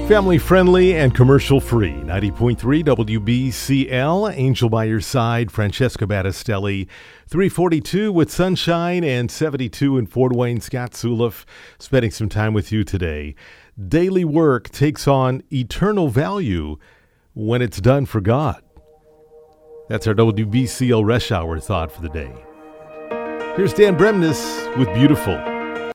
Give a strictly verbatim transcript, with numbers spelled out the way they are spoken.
Family friendly and commercial free. ninety point three W B C L. Angel by your side. Francesca Battistelli. three forty-two with sunshine and seventy-two in Fort Wayne. Scott Suliff spending some time with you today. Daily work takes on eternal value when it's done for God. That's our W B C L Rush Hour thought for the day. Here's Dan Bremnes with Beautiful.